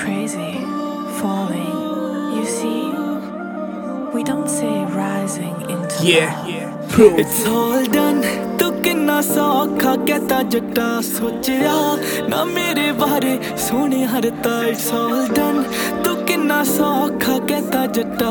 crazy, falling. You see, we don't say rising into love. It's all done. तू किन्ना सौखा कहता जट्टा सोचिया ना मेरे बारे सोने हरता. It's all done. तू किन्ना सौखा कहता जट्टा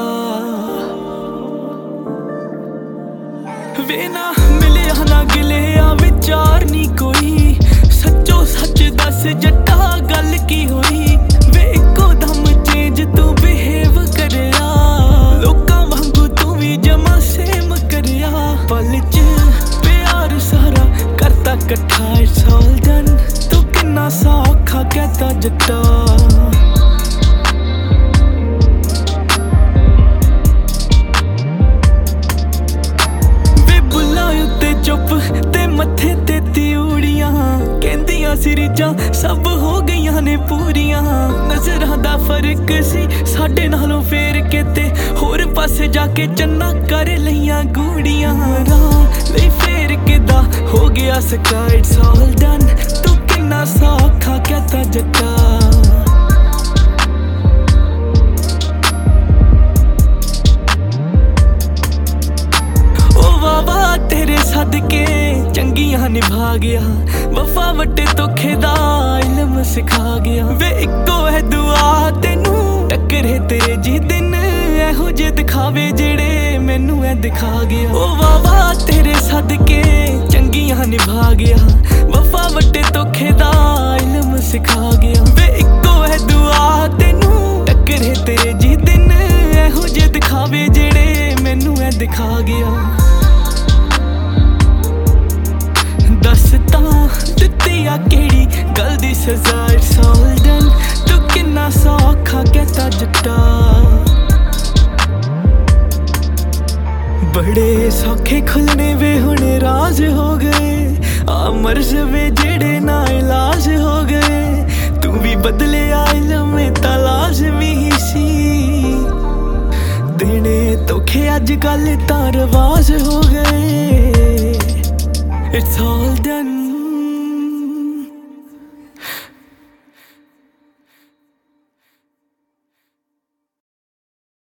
वे ना मिले ना गिले आ विचार नी कोई. सच्चो सच दस जट्टा गल की होई. वे इको दम चेंज तू बिहेव करिया. लोकां वांगू तू भी जमा सेम करिया. पल च प्यार सारा करता कट्ठा. It's all done. तू किन्ना सौखा कहता जट्टा. चुप ते मथे ते तिउड़ियां कहंदियां सिरिजां सब हो गईयां ने पूरियां. नजरां दा फर्क सी साडे नालों फेर के ते होर पासे जाके चन्ना कर लईयां गूड़ियां. राह लई फेर के दा हो गया सका. It's all done. तू किन्ना सौखा कहता जट्टा. तेरे सदके चंगियां निभा गया. वफा वटे धोखे दा इल्म सिखा गया. वे इको है दुआ तेनू टक्करे तेरे जी दिन एहो जे दिखावे जेड़े मैनू है दिखा गया. ओ वाह तेरे सदके चंगियां निभा गया. वफा वटे धोखे दा इल्म सिखा गया. वे इको है दुआ तेनू टक्करे तेरे जी दिन एहो जे दिखावे जेड़े मैनू है दिखा गया. दसता दित्ती आ केड़ी गल दी सजा. It's all done. तू किन्ना सौखा कहता जट्टा. बड़े सौखे खुलने वे हुणे राज हो गए. आ मर्ज वे जेड़े ना इलाज हो गए. तू भी बदले इल्म तां लाज़मी ही सी. देने धोखे अज कल तां रवाज हो गए. It's all done.